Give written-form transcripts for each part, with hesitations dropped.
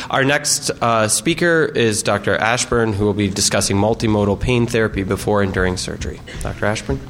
Our next speaker is Dr. Ashburn, who will be discussing multimodal pain therapy before and during surgery. Dr. Ashburn?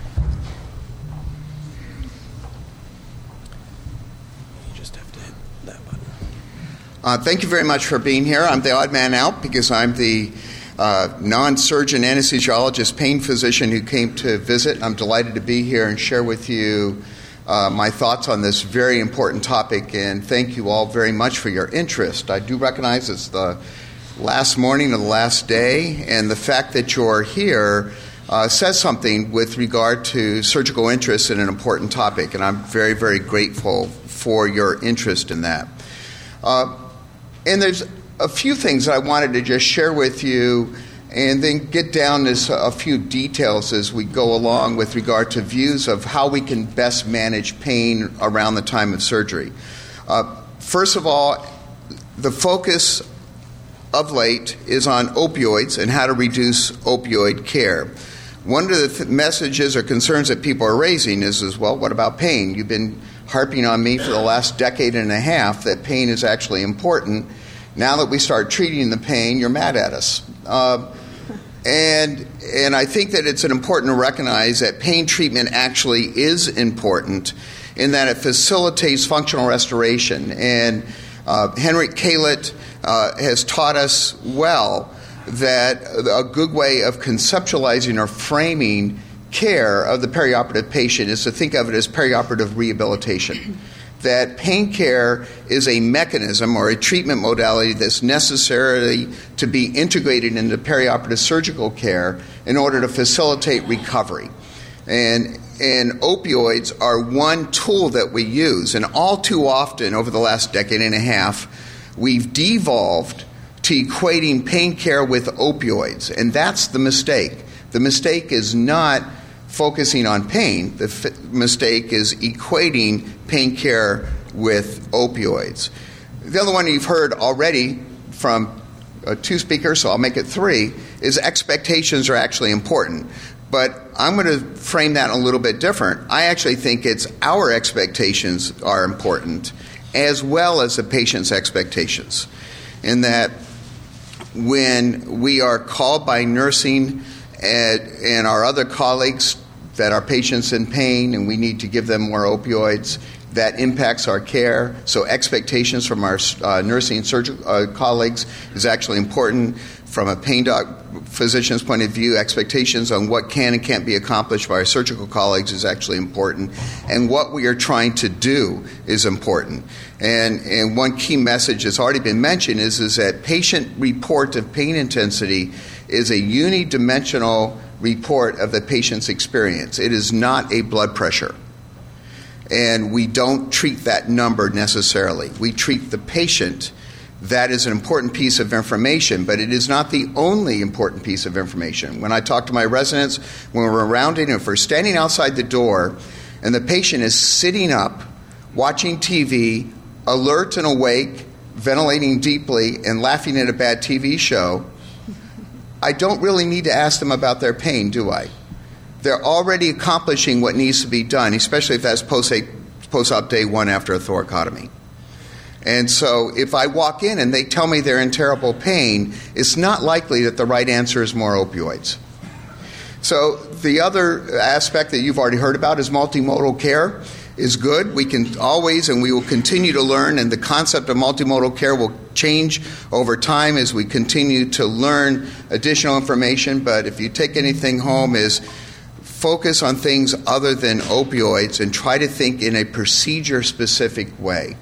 Thank you very much for being here. I'm the odd man out because I'm the non-surgeon anesthesiologist pain physician who came to visit. I'm delighted to be here and share with you my thoughts on this very important topic, and thank you all very much for your interest. I do recognize it's the last morning of the last day, and the fact that you're here says something with regard to surgical interest in an important topic, and I'm very, very grateful for your interest in that. And there's a few things I wanted to just share with you and then get down to a few details as we go along with regard to views of how we can best manage pain around the time of surgery. First of all, the focus of late is on opioids and how to reduce opioid care. One of the messages or concerns that people are raising is, well, what about pain? You've been harping on me for the last decade and a half that pain is actually important. Now that we start treating the pain, you're mad at us. And I think that it's important to recognize that pain treatment actually is important in that it facilitates functional restoration. And Henrik Kalet has taught us well that a good way of conceptualizing or framing care of the perioperative patient is to think of it as perioperative rehabilitation. That pain care is a mechanism or a treatment modality that's necessary to be integrated into perioperative surgical care in order to facilitate recovery. And opioids are one tool that we use, and all too often over the last decade and a half, we've devolved to equating pain care with opioids, and that's the mistake. The mistake is not focusing on pain. The mistake is equating pain care with opioids. The other one you've heard already from two speakers, so I'll make it three, is expectations are actually important. But I'm going to frame that a little bit different. I actually think it's our expectations are important as well as the patient's expectations. In that when we are called by nursing and our other colleagues that our patients in pain and we need to give them more opioids, that impacts our care. So expectations from our nursing and surgical colleagues is actually important. From a pain physician's point of view, expectations on what can and can't be accomplished by our surgical colleagues is actually important. And what we are trying to do is important. And one key message that's already been mentioned is that patient report of pain intensity is a unidimensional report of the patient's experience. It is not a blood pressure. And we don't treat that number necessarily. We treat the patient. That is an important piece of information, but it is not the only important piece of information. When I talk to my residents, when we're rounding, if we're standing outside the door and the patient is sitting up, watching TV, alert and awake, ventilating deeply, and laughing at a bad TV show, I don't really need to ask them about their pain, do I? They're already accomplishing what needs to be done, especially if that's post-op day one after a thoracotomy. And so if I walk in and they tell me they're in terrible pain, it's not likely that the right answer is more opioids. So the other aspect that you've already heard about is multimodal care is good. We can always, and we will continue to learn, and the concept of multimodal care will change over time as we continue to learn additional information. But if you take anything home is focus on things other than opioids and try to think in a procedure-specific way.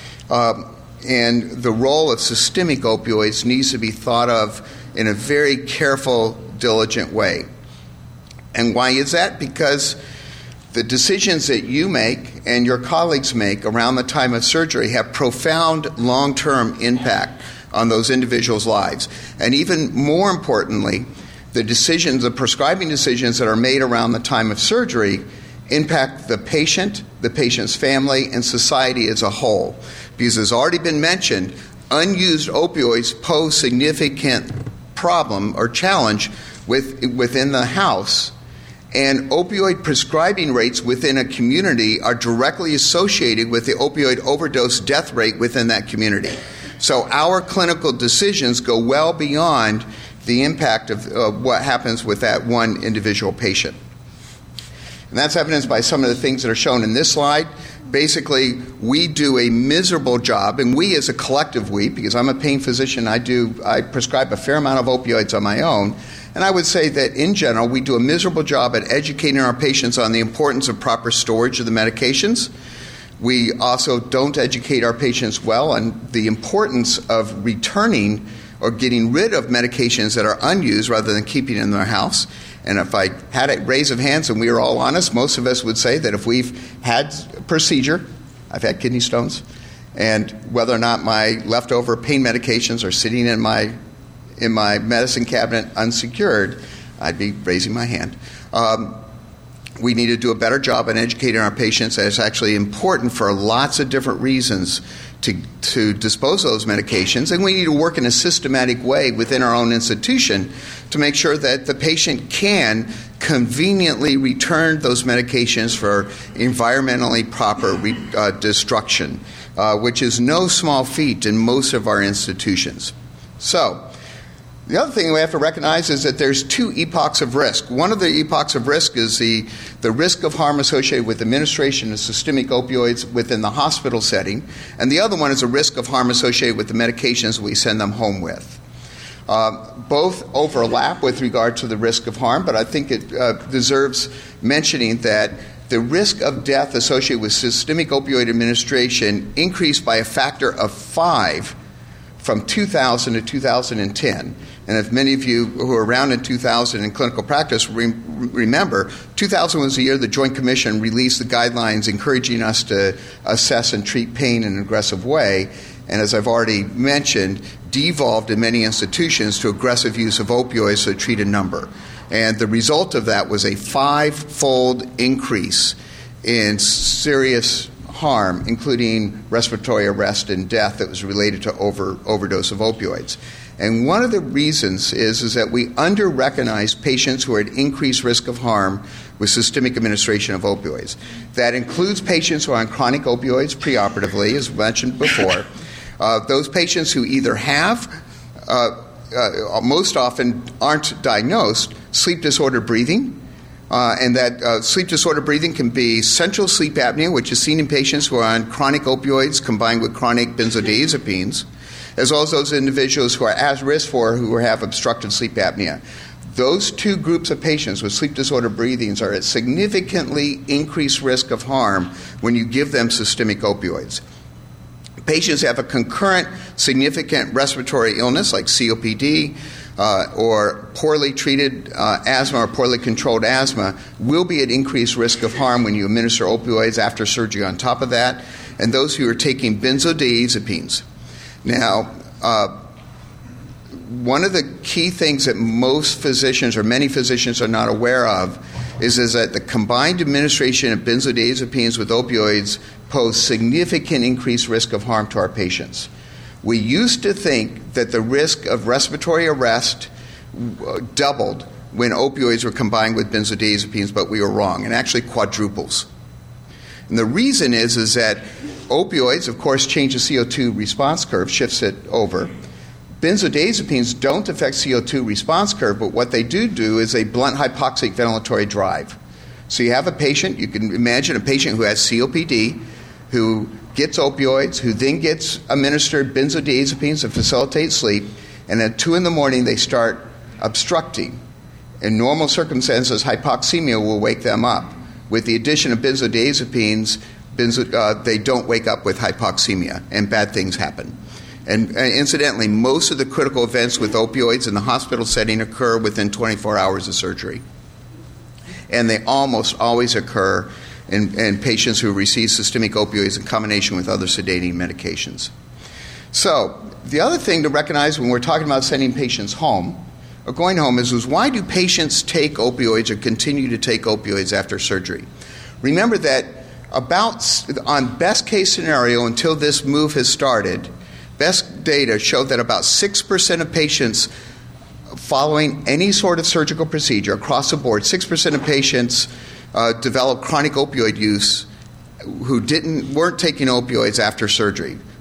And the role of systemic opioids needs to be thought of in a very careful, diligent way. And why is that? Because the decisions that you make and your colleagues make around the time of surgery have profound long-term impact on those individuals' lives. And even more importantly, the prescribing decisions that are made around the time of surgery impact the patient's family, and society as a whole. Because as already been mentioned, unused opioids pose significant problem or challenge within the house. And opioid prescribing rates within a community are directly associated with the opioid overdose death rate within that community. So our clinical decisions go well beyond the impact of what happens with that one individual patient. And that's evidenced by some of the things that are shown in this slide. Basically, we do a miserable job, and we as a collective we, because I'm a pain physician, I prescribe a fair amount of opioids on my own, and I would say that in general, we do a miserable job at educating our patients on the importance of proper storage of the medications. We also don't educate our patients well on the importance of returning or getting rid of medications that are unused rather than keeping in their house. And if I had a raise of hands and we were all honest, most of us would say that if we've had a procedure, I've had kidney stones, and whether or not my leftover pain medications are sitting in my medicine cabinet unsecured, I'd be raising my hand. We need to do a better job in educating our patients that it's actually important for lots of different reasons to dispose of those medications, and we need to work in a systematic way within our own institution to make sure that the patient can conveniently return those medications for environmentally proper destruction, which is no small feat in most of our institutions. So, the other thing we have to recognize is that there's two epochs of risk. One of the epochs of risk is the risk of harm associated with administration of systemic opioids within the hospital setting, and the other one is a risk of harm associated with the medications we send them home with. Both overlap with regard to the risk of harm, but I think it deserves mentioning that the risk of death associated with systemic opioid administration increased by a factor of 5 from 2000 to 2010. And if many of you who were around in 2000 in clinical practice remember, 2000 was the year the Joint Commission released the guidelines encouraging us to assess and treat pain in an aggressive way, and as I've already mentioned, devolved in many institutions to aggressive use of opioids to treat a number. And the result of that was a 5-fold increase in serious harm, including respiratory arrest and death that was related to overdose of opioids. And one of the reasons is that we under-recognize patients who are at increased risk of harm with systemic administration of opioids. That includes patients who are on chronic opioids preoperatively, as mentioned before. Those patients who either have, most often aren't diagnosed, sleep-disordered breathing, and that sleep-disordered breathing can be central sleep apnea, which is seen in patients who are on chronic opioids combined with chronic benzodiazepines, as well as those individuals who are at risk for who have obstructive sleep apnea. Those two groups of patients with sleep-disordered breathings are at significantly increased risk of harm when you give them systemic opioids. Patients have a concurrent significant respiratory illness like COPD or poorly treated asthma or poorly controlled asthma will be at increased risk of harm when you administer opioids after surgery on top of that, and those who are taking benzodiazepines. Now, one of the key things that most physicians or many physicians are not aware of is that the combined administration of benzodiazepines with opioids pose significant increased risk of harm to our patients. We used to think that the risk of respiratory arrest doubled when opioids were combined with benzodiazepines, but we were wrong, and actually quadruples. And the reason is that opioids, of course, change the CO2 response curve, shifts it over. Benzodiazepines don't affect CO2 response curve, but what they do is they blunt hypoxic ventilatory drive. So you have a patient, you can imagine a patient who has COPD, who gets opioids, who then gets administered benzodiazepines to facilitate sleep, and at 2 a.m. they start obstructing. In normal circumstances, hypoxemia will wake them up. With the addition of benzodiazepines, they don't wake up with hypoxemia, and bad things happen. And incidentally, most of the critical events with opioids in the hospital setting occur within 24 hours of surgery. And they almost always occur in patients who receive systemic opioids in combination with other sedating medications. So the other thing to recognize when we're talking about sending patients home or going home is why do patients take opioids or continue to take opioids after surgery? Remember that on best case scenario until this move has started, best data showed that about 6% of patients following any sort of surgical procedure across the board, 6% of patients develop chronic opioid use who weren't taking opioids after surgery.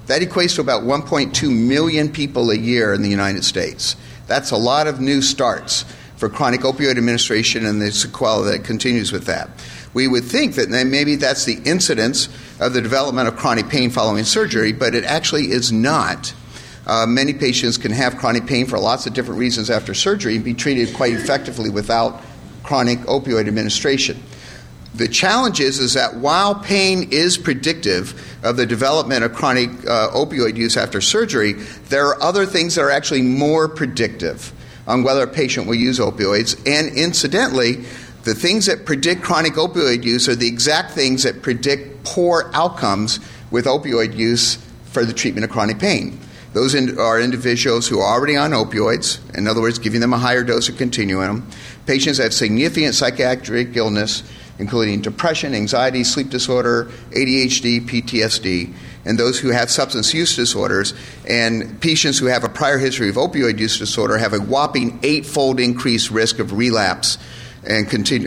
That equates to about 1.2 million people a year in the United States. That's a lot of new starts for chronic opioid administration and the sequela that continues with that. We would think that maybe that's the incidence of the development of chronic pain following surgery, but it actually is not. Many patients can have chronic pain for lots of different reasons after surgery and be treated quite effectively without chronic opioid administration. The challenge is that while pain is predictive of the development of chronic opioid use after surgery, there are other things that are actually more predictive on whether a patient will use opioids. And incidentally, the things that predict chronic opioid use are the exact things that predict poor outcomes with opioid use for the treatment of chronic pain. Those are individuals who are already on opioids, in other words, giving them a higher dose or continuing them. Patients that have significant psychiatric illness, including depression, anxiety, sleep disorder, ADHD, PTSD, and those who have substance use disorders. And patients who have a prior history of opioid use disorder have a whopping 8-fold increased risk of relapse and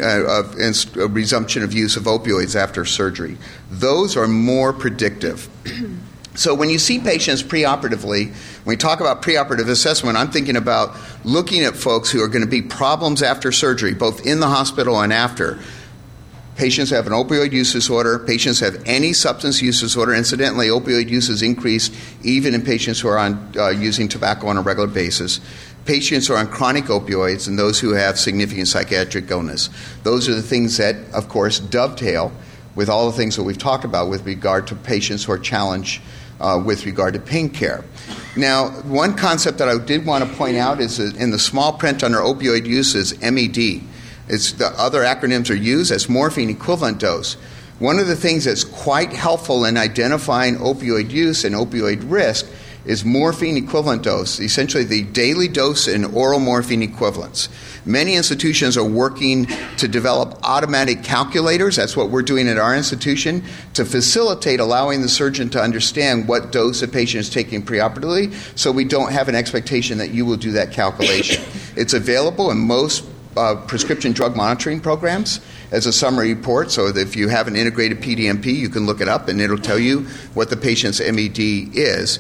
resumption of use of opioids after surgery. Those are more predictive. So when you see patients preoperatively, when we talk about preoperative assessment, I'm thinking about looking at folks who are going to be problems after surgery, both in the hospital and after. Patients have an opioid use disorder. Patients have any substance use disorder. Incidentally, opioid use is increased even in patients who are on using tobacco on a regular basis. Patients who are on chronic opioids and those who have significant psychiatric illness. Those are the things that, of course, dovetail with all the things that we've talked about with regard to patients who are challenged with regard to pain care. Now, one concept that I did want to point out is that in the small print under opioid use is MED. It's the other acronyms are used as morphine equivalent dose. One of the things that's quite helpful in identifying opioid use and opioid risk is morphine equivalent dose, essentially the daily dose in oral morphine equivalents. Many institutions are working to develop automatic calculators. That's what we're doing at our institution to facilitate allowing the surgeon to understand what dose a patient is taking preoperatively, so we don't have an expectation that you will do that calculation. It's available in most prescription drug monitoring programs as a summary report, so that if you have an integrated PDMP, you can look it up and it'll tell you what the patient's MED is.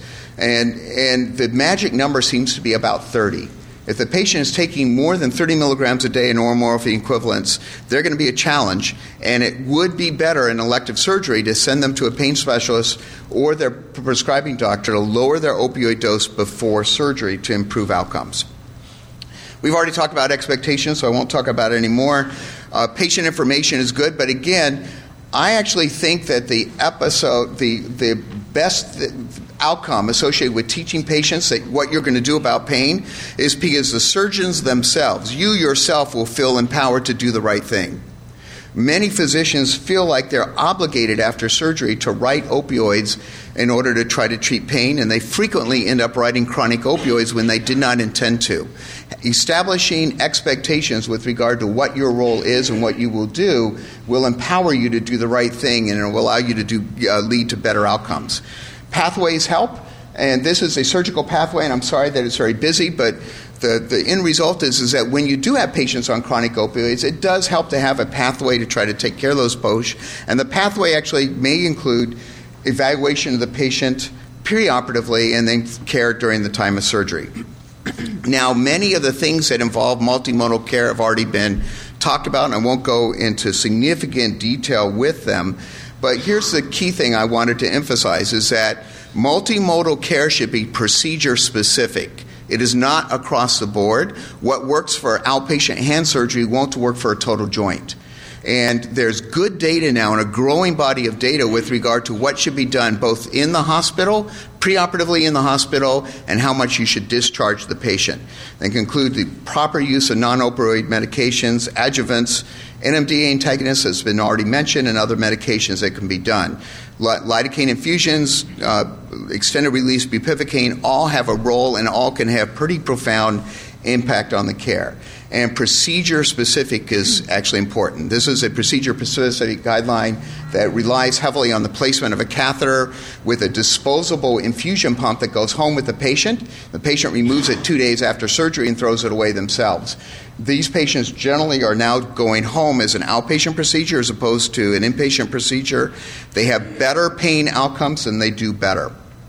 And the magic number seems to be about 30. If the patient is taking more than 30 milligrams a day in oral morphine equivalents, they're going to be a challenge, and it would be better in elective surgery to send them to a pain specialist or their prescribing doctor to lower their opioid dose before surgery to improve outcomes. We've already talked about expectations, so I won't talk about it anymore. Patient information is good, but again, I actually think that the best outcome associated with teaching patients that what you're going to do about pain is because the surgeons themselves, you yourself, will feel empowered to do the right thing. Many physicians feel like they're obligated after surgery to write opioids in order to try to treat pain, and they frequently end up writing chronic opioids when they did not intend to. Establishing expectations with regard to what your role is and what you will do will empower you to do the right thing, and it will allow you to lead to better outcomes. Pathways help, and this is a surgical pathway, and I'm sorry that it's very busy, but the end result is that when you do have patients on chronic opioids, it does help to have a pathway to try to take care of those POSH, and the pathway actually may include evaluation of the patient preoperatively and then care during the time of surgery. Now, many of the things that involve multimodal care have already been talked about, and I won't go into significant detail with them, but here's the key thing I wanted to emphasize is that multimodal care should be procedure specific. It is not across the board. What works for outpatient hand surgery won't work for a total joint. And there's good data now and a growing body of data with regard to what should be done both in the hospital, preoperatively in the hospital, and how much you should discharge the patient. They conclude the proper use of non-opioid medications, adjuvants, NMDA antagonists has been already mentioned, and other medications that can be done. Lidocaine infusions, extended release bupivacaine, all have a role and all can have pretty profound impact on the care. And procedure specific is actually important. This is a procedure specific guideline that relies heavily on the placement of a catheter with a disposable infusion pump that goes home with the patient. The patient removes it 2 days after surgery and throws it away themselves. These patients generally are now going home as an outpatient procedure as opposed to an inpatient procedure. They have better pain outcomes and they do better.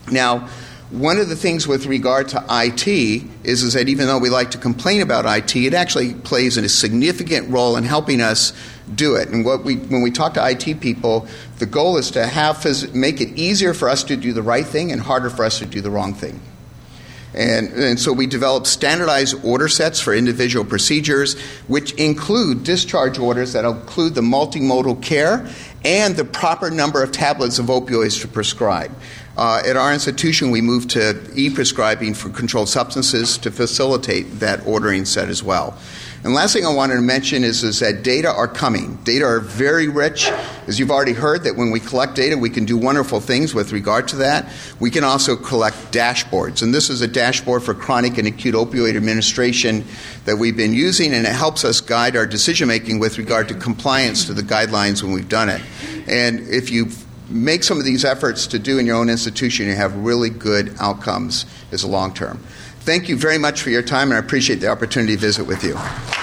Now, one of the things with regard to IT is that even though we like to complain about IT, it actually plays a significant role in helping us do it. And when we talk to IT people, the goal is to make it easier for us to do the right thing and harder for us to do the wrong thing. And so we develop standardized order sets for individual procedures, which include discharge orders that include the multimodal care and the proper number of tablets of opioids to prescribe. At our institution, we moved to e-prescribing for controlled substances to facilitate that ordering set as well. And last thing I wanted to mention is that data are coming. Data are very rich. As you've already heard, that when we collect data, we can do wonderful things with regard to that. We can also collect dashboards. And this is a dashboard for chronic and acute opioid administration that we've been using, and it helps us guide our decision-making with regard to compliance to the guidelines when we've done it. And if you make some of these efforts to do in your own institution, you have really good outcomes as a long term. Thank you very much for your time, and I appreciate the opportunity to visit with you.